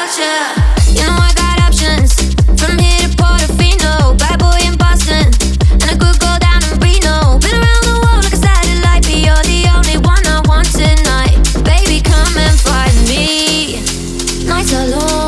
about ya. You know I got options. From here to Portofino, bad boy in Boston, and I could go down to Reno. Been around the world like a satellite, but you're the only one I want tonight. Baby, come and find me. Nights are long.